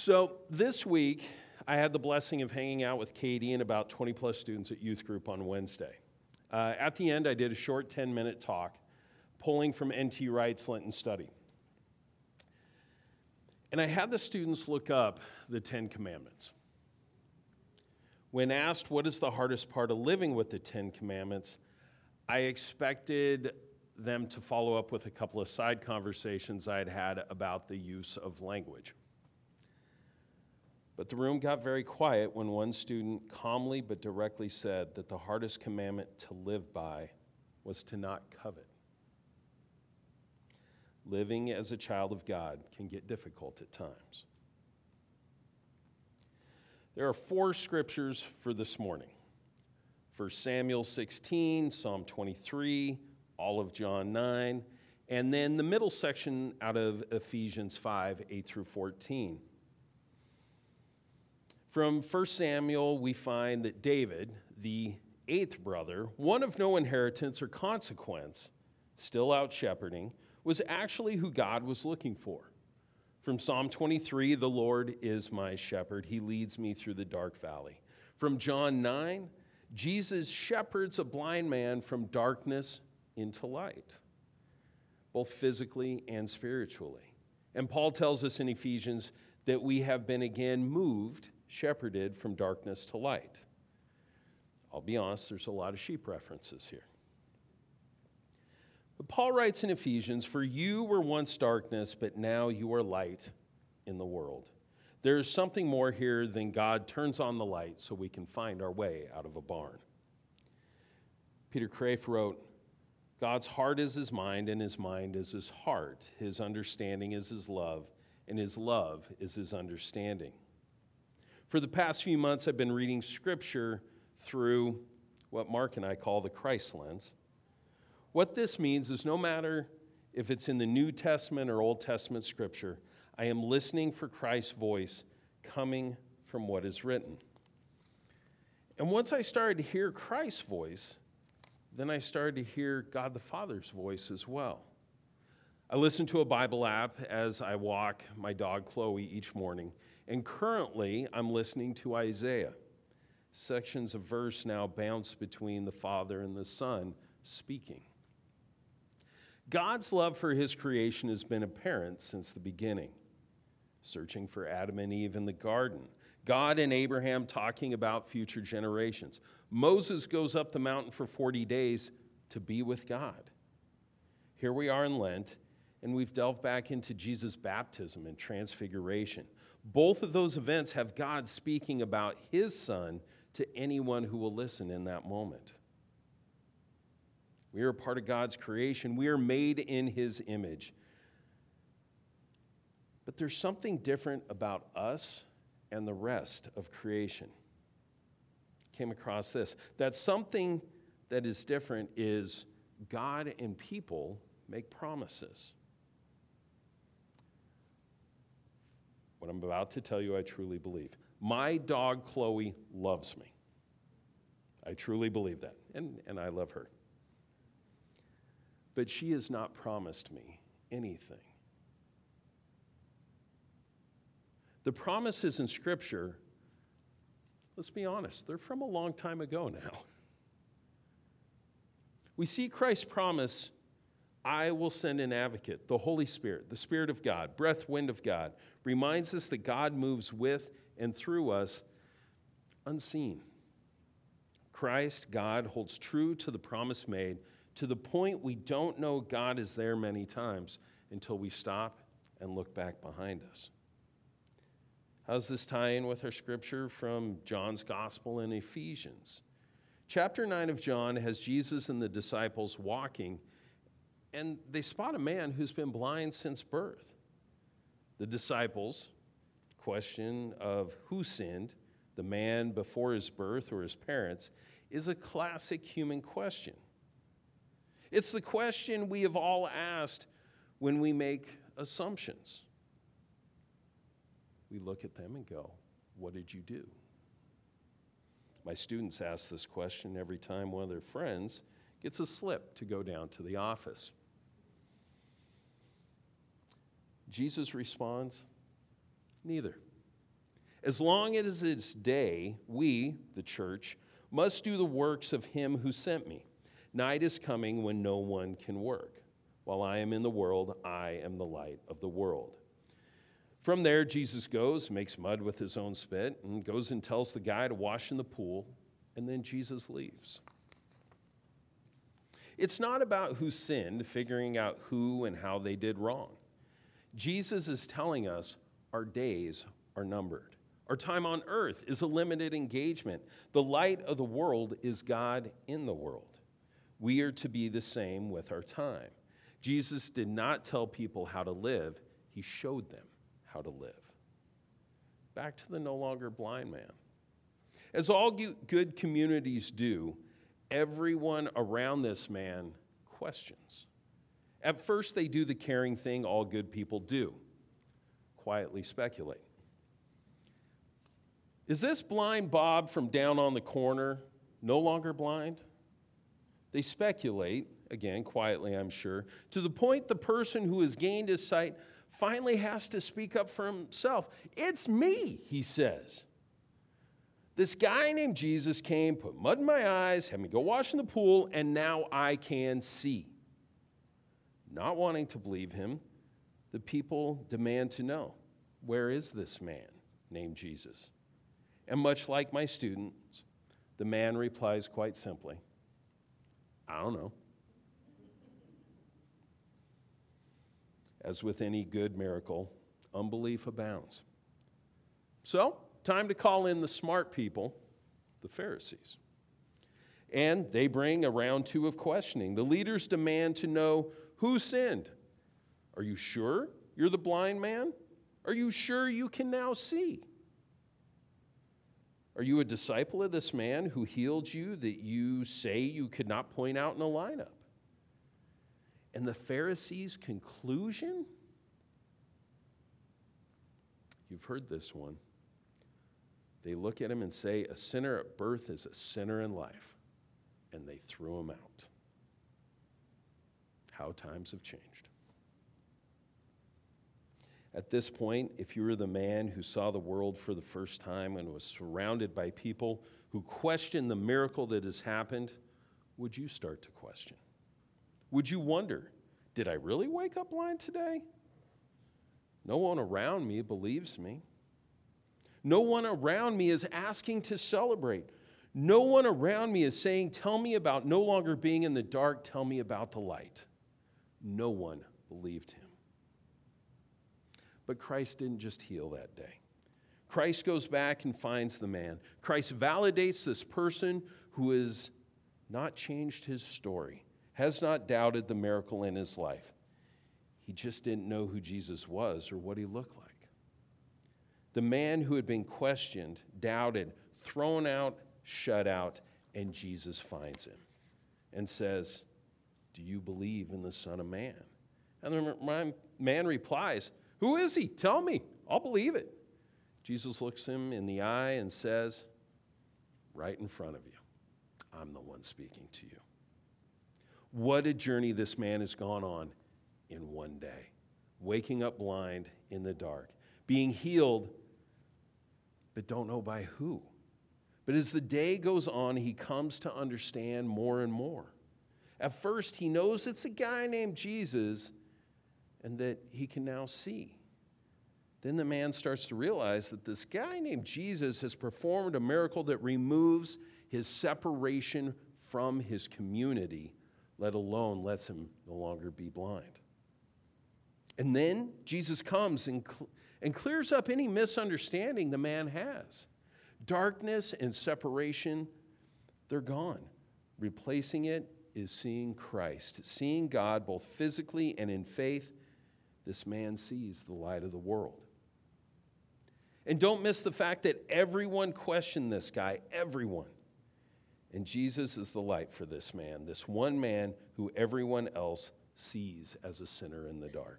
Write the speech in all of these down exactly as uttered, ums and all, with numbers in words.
So this week, I had the blessing of hanging out with Katie and about twenty plus students at youth group on Wednesday. Uh, at the end, I did a short ten-minute talk, pulling from N T Wright's Lenten Study. And I had the students look up the Ten Commandments. When asked what is the hardest part of living with the Ten Commandments, I expected them to follow up with a couple of side conversations I had had about the use of language. But the room got very quiet when one student calmly but directly said that the hardest commandment to live by was to not covet. Living as a child of God can get difficult at times. There are four scriptures for this morning. First Samuel sixteen, Psalm twenty-three, all of John nine, and then the middle section out of Ephesians five, eight through fourteen. From First Samuel, we find that David, the eighth brother, one of no inheritance or consequence, still out shepherding, was actually who God was looking for. From Psalm twenty-three, the Lord is my shepherd. He leads me through the dark valley. From John nine, Jesus shepherds a blind man from darkness into light, both physically and spiritually. And Paul tells us in Ephesians that we have been again moved, shepherded from darkness to light. I'll be honest, there's a lot of sheep references here. But Paul writes in Ephesians, "For you were once darkness, but now you are light in the world." There's something more here than God turns on the light so we can find our way out of a barn. Peter Craiff wrote, "God's heart is his mind, and his mind is his heart. His understanding is his love, and his love is his understanding." For the past few months, I've been reading Scripture through what Mark and I call the Christ lens. What this means is no matter if it's in the New Testament or Old Testament Scripture, I am listening for Christ's voice coming from what is written. And once I started to hear Christ's voice, then I started to hear God the Father's voice as well. I listen to a Bible app as I walk my dog Chloe each morning, and currently I'm listening to Isaiah. Sections of verse now bounce between the Father and the Son speaking. God's love for his creation has been apparent since the beginning. Searching for Adam and Eve in the garden. God and Abraham talking about future generations. Moses goes up the mountain for forty days to be with God. Here we are in Lent, and we've delved back into Jesus' baptism and transfiguration. Both of those events have God speaking about his Son to anyone who will listen in that moment. We are a part of God's creation. We are made in his image. But there's something different about us and the rest of creation. Came across this. That something that is different is God and people make promises. What I'm about to tell you, I truly believe. My dog, Chloe, loves me. I truly believe that, and, and I love her. But she has not promised me anything. The promises in Scripture, let's be honest, they're from a long time ago now. We see Christ's promise, "I will send an advocate," the Holy Spirit, the Spirit of God, breath, wind of God, reminds us that God moves with and through us unseen. Christ, God, holds true to the promise made to the point we don't know God is there many times until we stop and look back behind us. How does this tie in with our scripture from John's Gospel in Ephesians? Chapter nine of John has Jesus and the disciples walking, and they spot a man who's been blind since birth. The disciples, question of who sinned, the man before his birth or his parents, is a classic human question. It's the question we have all asked when we make assumptions. We look at them and go, "What did you do?" My students ask this question every time one of their friends gets a slip to go down to the office. Jesus responds, "Neither." As long as it's day, we, the church, must do the works of him who sent me. Night is coming when no one can work. While I am in the world, I am the light of the world. From there, Jesus goes, makes mud with his own spit, and goes and tells the guy to wash in the pool, and then Jesus leaves. It's not about who sinned, figuring out who and how they did wrong. Jesus is telling us our days are numbered. Our time on earth is a limited engagement. The light of the world is God in the world. We are to be the same with our time. Jesus did not tell people how to live. He showed them how to live. Back to the no longer blind man. As all good communities do, everyone around this man questions. At first, they do the caring thing all good people do, quietly speculate. Is this blind Bob from down on the corner no longer blind? They speculate, again, quietly, I'm sure, to the point the person who has gained his sight finally has to speak up for himself. It's me, he says. This guy named Jesus came, put mud in my eyes, had me go wash in the pool, and now I can see. Not wanting to believe him, the people demand to know, where is this man named Jesus? And much like my students, the man replies quite simply, I don't know. As with any good miracle, unbelief abounds. So, time to call in the smart people, the Pharisees. And they bring a round two of questioning. The leaders demand to know who sinned. Are you sure you're the blind man? Are you sure you can now see? Are you a disciple of this man who healed you that you say you could not point out in a lineup? And the Pharisees' conclusion? You've heard this one. They look at him and say, a sinner at birth is a sinner in life. And they threw him out. How times have changed. At this point, if you were the man who saw the world for the first time and was surrounded by people who question the miracle that has happened, would you start to question? Would you wonder, did I really wake up blind today? No one around me believes me. No one around me is asking to celebrate. No one around me is saying, tell me about no longer being in the dark, tell me about the light. No one believed him. But Christ didn't just heal that day. Christ goes back and finds the man. Christ validates this person who has not changed his story, has not doubted the miracle in his life. He just didn't know who Jesus was or what he looked like. The man who had been questioned, doubted, thrown out, shut out, and Jesus finds him and says, do you believe in the Son of Man? And the man replies, who is he? Tell me. I'll believe it. Jesus looks him in the eye and says, right in front of you, I'm the one speaking to you. What a journey this man has gone on in one day. Waking up blind in the dark. Being healed, but don't know by who. But as the day goes on, he comes to understand more and more. At first, he knows it's a guy named Jesus and that he can now see. Then the man starts to realize that this guy named Jesus has performed a miracle that removes his separation from his community, let alone lets him no longer be blind. And then Jesus comes and, cl- and clears up any misunderstanding the man has. Darkness and separation, they're gone. Replacing it is seeing Christ, seeing God both physically and in faith. This man sees the light of the world. And don't miss the fact that everyone questioned this guy, everyone. And Jesus is the light for this man, this one man who everyone else sees as a sinner in the dark.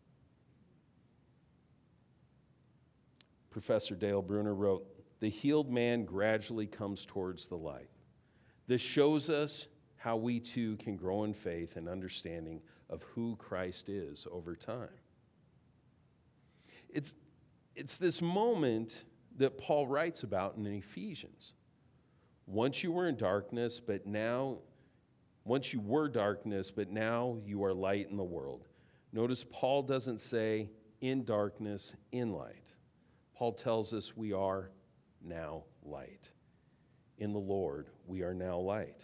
Professor Dale Bruner wrote, the healed man gradually comes towards the light. This shows us how we too can grow in faith and understanding of who Christ is over time. It's, it's this moment that Paul writes about in Ephesians. Once you were in darkness, but now, once you were darkness, but now you are light in the world. Notice Paul doesn't say in darkness, in light. Paul tells us we are now light. In the Lord, we are now light.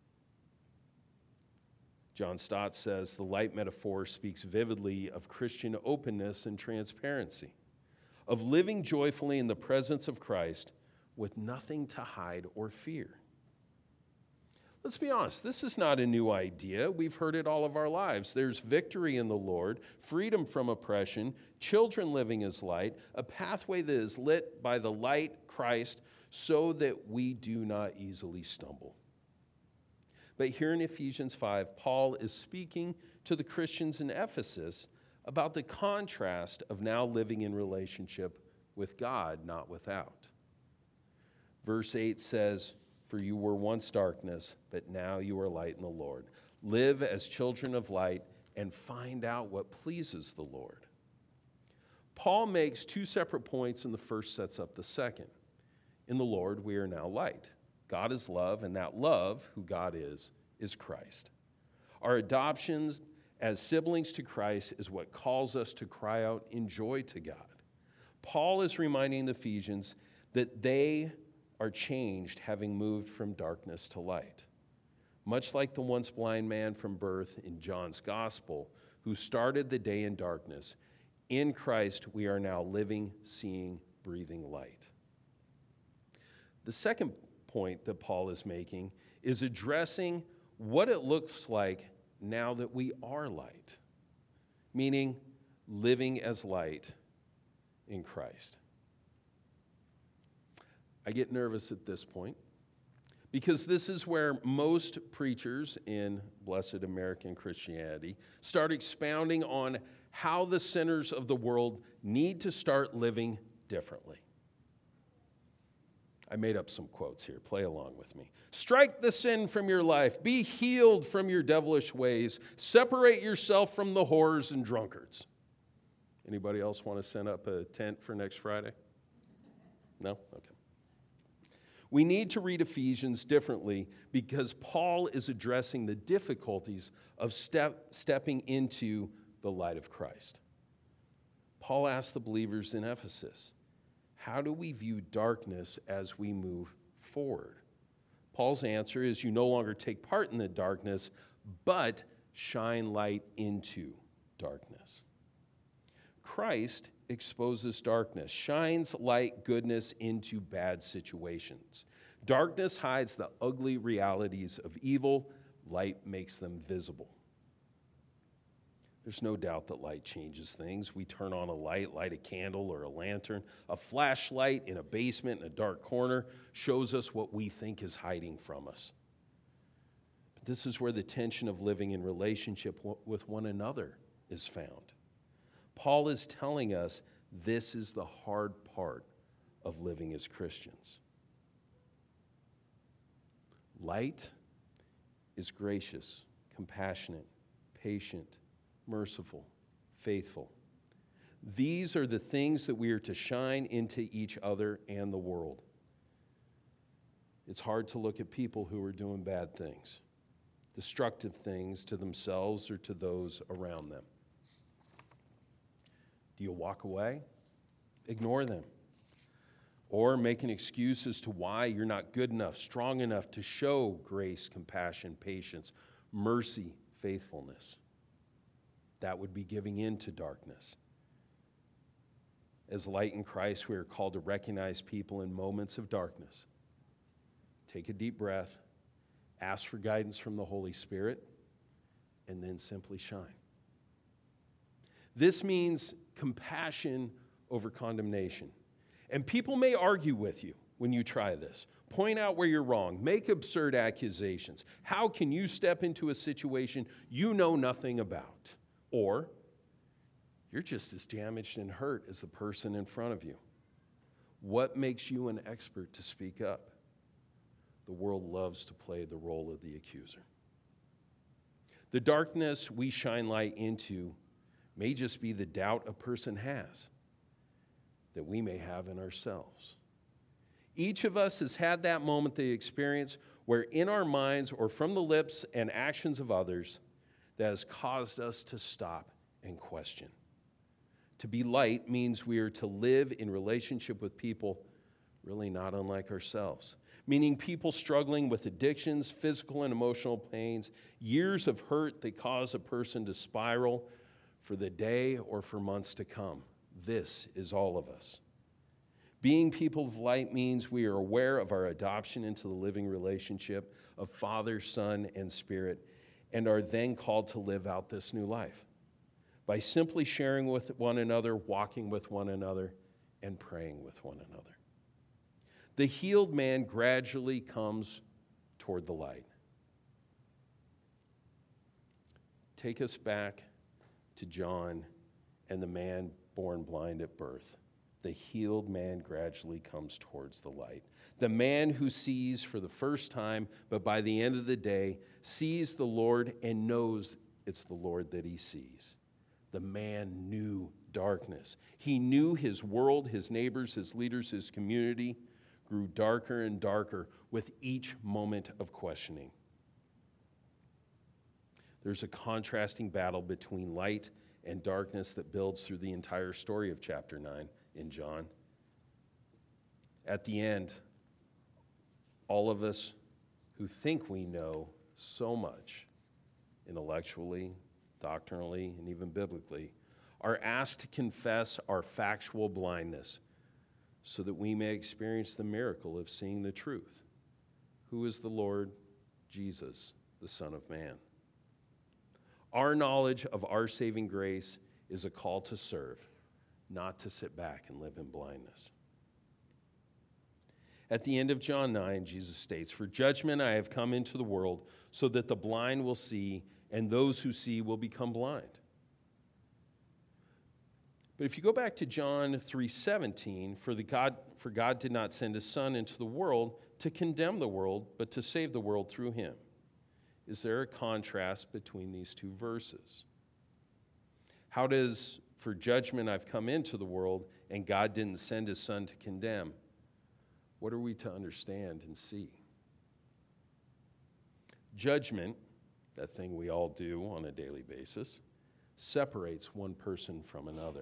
John Stott says the light metaphor speaks vividly of Christian openness and transparency, of living joyfully in the presence of Christ with nothing to hide or fear. Let's be honest, this is not a new idea. We've heard it all of our lives. There's victory in the Lord, freedom from oppression, children living as light, a pathway that is lit by the light, Christ, so that we do not easily stumble. But here in Ephesians five, Paul is speaking to the Christians in Ephesus about the contrast of now living in relationship with God, not without. Verse eight says, "For you were once darkness, but now you are light in the Lord. Live as children of light and find out what pleases the Lord." Paul makes two separate points, and the first sets up the second. In the Lord, we are now light. God is love, and that love, who God is, is Christ. Our adoptions as siblings to Christ is what calls us to cry out in joy to God. Paul is reminding the Ephesians that they are changed, having moved from darkness to light. Much like the once blind man from birth in John's gospel, who started the day in darkness, in Christ we are now living, seeing, breathing light. The second point that Paul is making is addressing what it looks like now that we are light, meaning living as light in Christ. I get nervous at this point because this is where most preachers in Blessed American Christianity start expounding on how the sinners of the world need to start living differently. I made up some quotes here. Play along with me. Strike the sin from your life. Be healed from your devilish ways. Separate yourself from the whores and drunkards. Anybody else want to send up a tent for next Friday? No? Okay. We need to read Ephesians differently because Paul is addressing the difficulties of step, stepping into the light of Christ. Paul asked the believers in Ephesus, how do we view darkness as we move forward? Paul's answer is you no longer take part in the darkness, but shine light into darkness. Christ exposes darkness, shines light, goodness into bad situations. Darkness hides the ugly realities of evil. Light makes them visible. There's no doubt that light changes things. We turn on a light, light a candle or a lantern. A flashlight in a basement in a dark corner shows us what we think is hiding from us. But this is where the tension of living in relationship with one another is found. Paul is telling us this is the hard part of living as Christians. Light is gracious, compassionate, patient, merciful, faithful. These are the things that we are to shine into each other and the world. It's hard to look at people who are doing bad things, destructive things to themselves or to those around them. Do you walk away? Ignore them. Or make an excuse as to why you're not good enough, strong enough to show grace, compassion, patience, mercy, faithfulness. That would be giving in to darkness. As light in Christ, we are called to recognize people in moments of darkness. Take a deep breath, ask for guidance from the Holy Spirit, and then simply shine. This means compassion over condemnation. And people may argue with you when you try this. Point out where you're wrong. Make absurd accusations. How can you step into a situation you know nothing about? Or you're just as damaged and hurt as the person in front of you. What makes you an expert to speak up? The world loves to play the role of the accuser. The darkness we shine light into may just be the doubt a person has. that we may have in ourselves. Each of us has had that moment, the experience, where in our minds or from the lips and actions of others, that has caused us to stop and question. To be light means we are to live in relationship with people really not unlike ourselves, meaning people struggling with addictions, physical and emotional pains, years of hurt that cause a person to spiral for the day or for months to come. This is all of us. Being people of light means we are aware of our adoption into the living relationship of Father, Son, and Spirit, and are then called to live out this new life by simply sharing with one another, walking with one another, and praying with one another. The healed man gradually comes toward the light. Take us back to John and the man born blind at birth. The healed man gradually comes towards the light. The man who sees for the first time, but by the end of the day, sees the Lord and knows it's the Lord that he sees. The man knew darkness. He knew his world, his neighbors, his leaders, his community grew darker and darker with each moment of questioning. There's a contrasting battle between light and darkness that builds through the entire story of chapter nine in John. At the end, all of us who think we know so much, intellectually, doctrinally, and even biblically, are asked to confess our factual blindness so that we may experience the miracle of seeing the truth. Who is the Lord Jesus, the Son of Man? Our knowledge of our saving grace is a call to serve, not to sit back and live in blindness. At the end of John nine, Jesus states, "For judgment I have come into the world, so that the blind will see, and those who see will become blind." But if you go back to John three seventeen, for, the God, for God did not send his Son into the world to condemn the world, but to save the world through him. Is there a contrast between these two verses? How does, for judgment I've come into the world, and God didn't send his Son to condemn? What are we to understand and see? Judgment, that thing we all do on a daily basis, separates one person from another.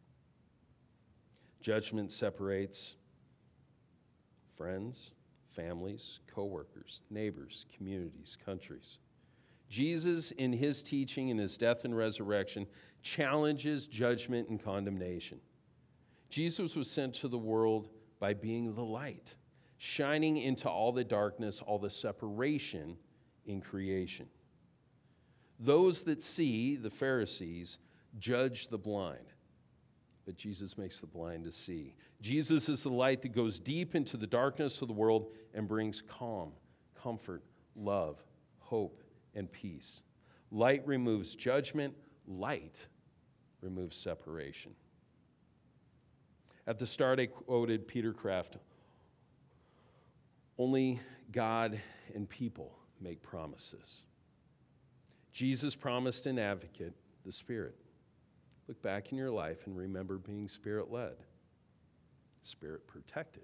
Judgment separates friends, families, co-workers, neighbors, communities, countries. Jesus, in his teaching, in his death and resurrection, challenges judgment and condemnation. Jesus was sent to the world by being the light, shining into all the darkness, all the separation in creation. Those that see, the Pharisees, judge the blind, but Jesus makes the blind to see. Jesus is the light that goes deep into the darkness of the world and brings calm, comfort, love, hope, and peace. Light removes judgment. Light removes separation. At the start, I quoted Peter Kraft. Only God and people make promises. Jesus promised an advocate, the Spirit. Look back in your life and remember being Spirit-led, Spirit-protected.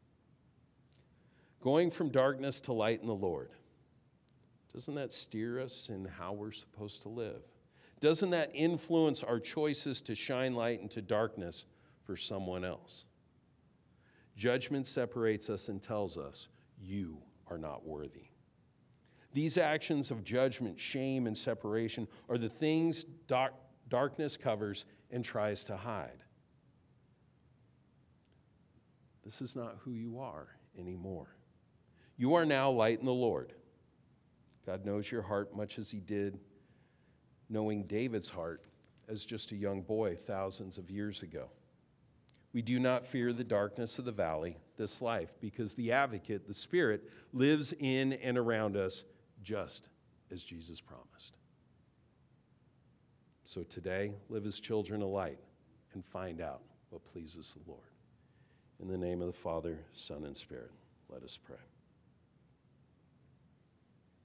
Going from darkness to light in the Lord. Doesn't that steer us in how we're supposed to live? Doesn't that influence our choices to shine light into darkness for someone else? Judgment separates us and tells us, you are not worthy. These actions of judgment, shame, and separation are the things dark, darkness covers and tries to hide. This is not who you are anymore. You are now light in the Lord. God knows your heart much as he did knowing David's heart as just a young boy thousands of years ago. We do not fear the darkness of the valley, this life, because the advocate, the Spirit, lives in and around us just as Jesus promised. So today, live as children of light and find out what pleases the Lord. In the name of the Father, Son, and Spirit, let us pray.